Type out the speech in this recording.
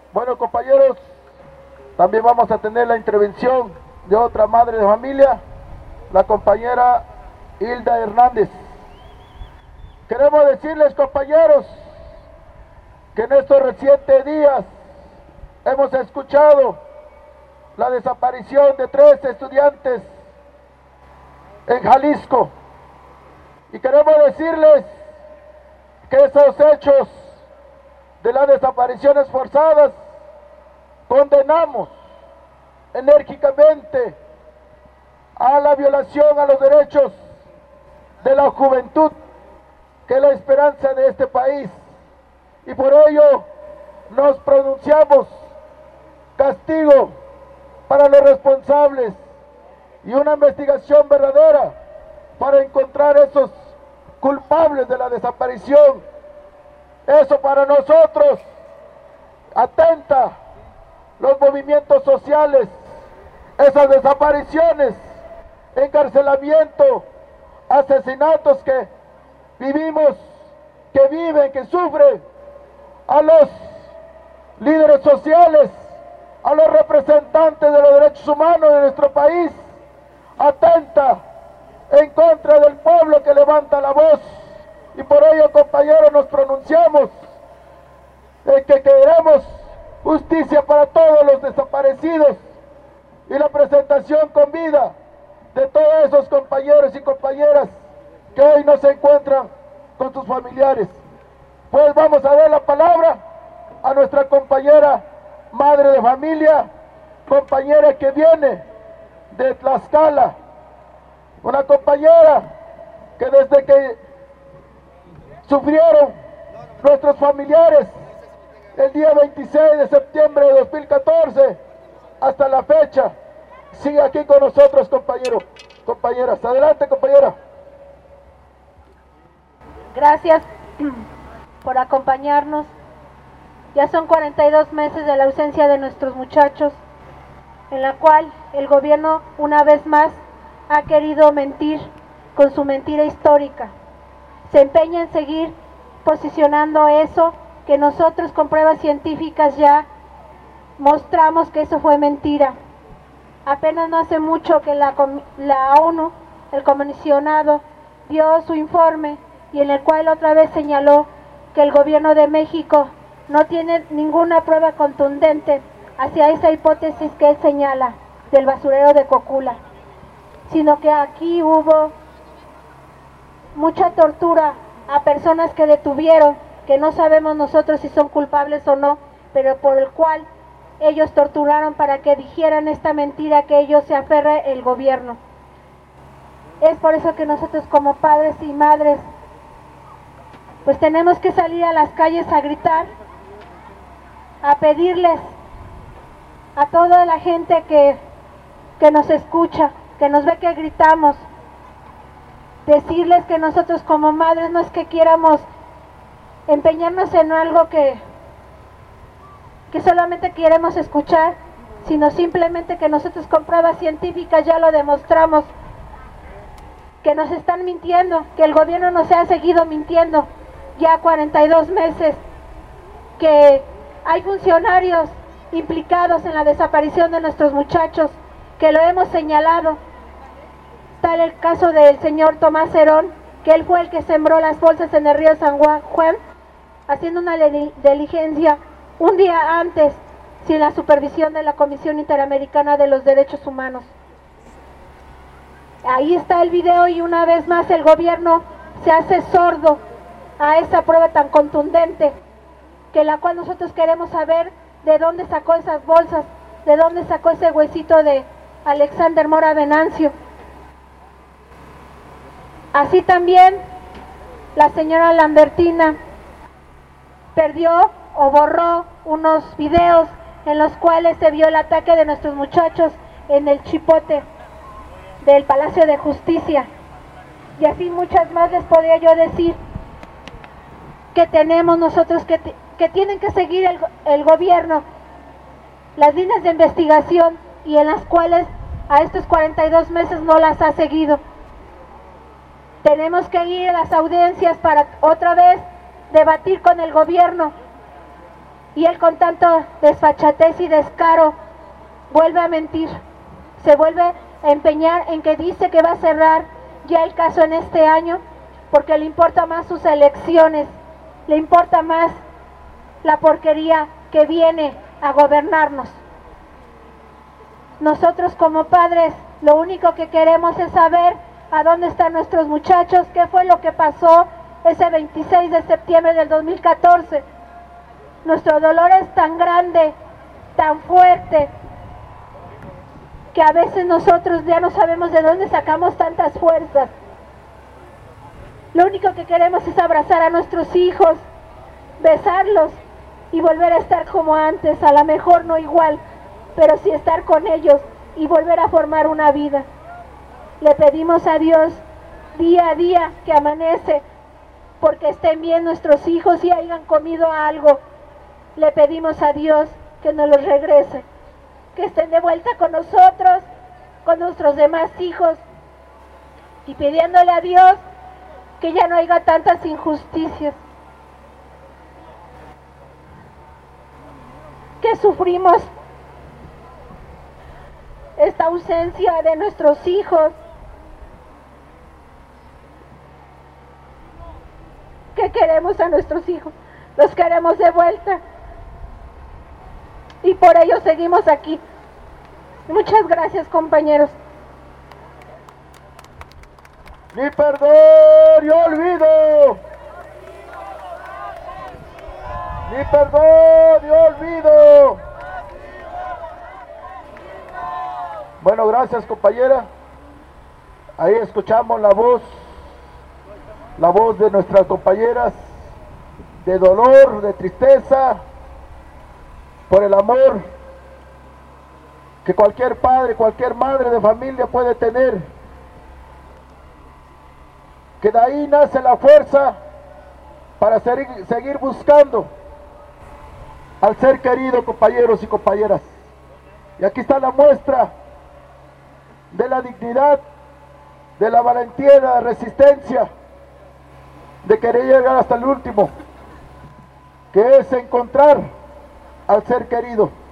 Bueno, compañeros, también vamos a tener la intervención de otra madre de familia, la compañera Hilda Hernández. Queremos decirles, compañeros, que en estos recientes días hemos escuchado la desaparición de 3 estudiantes en Jalisco. Y queremos decirles que esos hechos de las desapariciones forzadas condenamos enérgicamente a la violación a los derechos de la juventud, que es la esperanza de este país, y por ello nos pronunciamos castigo para los responsables y una investigación verdadera para encontrar esos culpables de la desaparición. Eso para nosotros atenta los movimientos sociales, esas desapariciones, encarcelamiento, asesinatos que vivimos, que viven, que sufren, a los líderes sociales, a los representantes de los derechos humanos de nuestro país, atenta en contra del pueblo que levanta la voz. Y por ello, compañeros, nos pronunciamos de que queremos justicia para todos los desaparecidos y la presentación con vida de todos esos compañeros y compañeras que hoy no se encuentran con sus familiares. Pues vamos a dar la palabra a nuestra compañera madre de familia, compañera que viene de Tlaxcala, una compañera que desde que sufrieron nuestros familiares el día 26 de septiembre de 2014 hasta la fecha, sigue aquí con nosotros, compañeros, compañeras. Adelante, compañera. Gracias por acompañarnos. Ya son 42 meses de la ausencia de nuestros muchachos, en la cual el gobierno una vez más ha querido mentir con su mentira histórica. Se empeña en seguir posicionando eso que nosotros con pruebas científicas ya mostramos que eso fue mentira. Apenas no hace mucho que la ONU, el comisionado, dio su informe y en el cual otra vez señaló que el gobierno de México no tiene ninguna prueba contundente hacia esa hipótesis que él señala del basurero de Cocula, sino que aquí hubo mucha tortura a personas que detuvieron, que no sabemos nosotros si son culpables o no, pero por el cual ellos torturaron para que dijeran esta mentira que ellos se aferra el gobierno. Es por eso que nosotros como padres y madres pues tenemos que salir a las calles a gritar, a pedirles a toda la gente que nos escucha, que nos ve que gritamos, decirles que nosotros como madres no es que quieramos empeñarnos en algo que solamente queremos escuchar, sino simplemente que nosotros con pruebas científicas ya lo demostramos, que nos están mintiendo, que el gobierno nos ha seguido mintiendo ya 42 meses, que hay funcionarios implicados en la desaparición de nuestros muchachos, que lo hemos señalado. Tal el caso del señor Tomás Herón, que él fue el que sembró las bolsas en el río San Juan, haciendo una diligencia un día antes, sin la supervisión de la Comisión Interamericana de los Derechos Humanos. Ahí está el video y una vez más el gobierno se hace sordo a esa prueba tan contundente, que la cual nosotros queremos saber de dónde sacó esas bolsas, de dónde sacó ese huesito de Alexander Mora Venancio. Así también la señora Lambertina perdió o borró unos videos en los cuales se vio el ataque de nuestros muchachos en el chipote del Palacio de Justicia. Y así muchas más les podría yo decir que tenemos nosotros que tienen que seguir el gobierno las líneas de investigación y en las cuales a estos 42 meses no las ha seguido. Tenemos que ir a las audiencias para otra vez debatir con el gobierno Y él, con tanto desfachatez y descaro, vuelve a mentir. Se vuelve a empeñar en que dice que va a cerrar ya el caso en este año, porque le importa más sus elecciones, le importa más la porquería que viene a gobernarnos. Nosotros como padres lo único que queremos es saber a dónde están nuestros muchachos, qué fue lo que pasó ese 26 de septiembre del 2014. Nuestro dolor es tan grande, tan fuerte, que a veces nosotros ya no sabemos de dónde sacamos tantas fuerzas. Lo único que queremos es abrazar a nuestros hijos, besarlos y volver a estar como antes, a lo mejor no igual, pero sí estar con ellos y volver a formar una vida. Le pedimos a Dios día a día que amanece, porque estén bien nuestros hijos y hayan comido algo. Le pedimos a Dios que nos los regrese, que estén de vuelta con nosotros, con nuestros demás hijos, y pidiéndole a Dios que ya no haya tantas injusticias, que sufrimos esta ausencia de nuestros hijos, que queremos a nuestros hijos, los queremos de vuelta, y por ello seguimos aquí. Muchas gracias, compañeros. Ni perdón ni olvido. Ni perdón ni olvido. Bueno, gracias, compañera. Ahí escuchamos la voz de nuestras compañeras, de dolor, de tristeza, por el amor que cualquier padre, cualquier madre de familia puede tener, que de ahí nace la fuerza para seguir buscando al ser querido, compañeros y compañeras. Y aquí está la muestra de la dignidad, de la valentía, de la resistencia, de querer llegar hasta el último, que es encontrar al ser querido.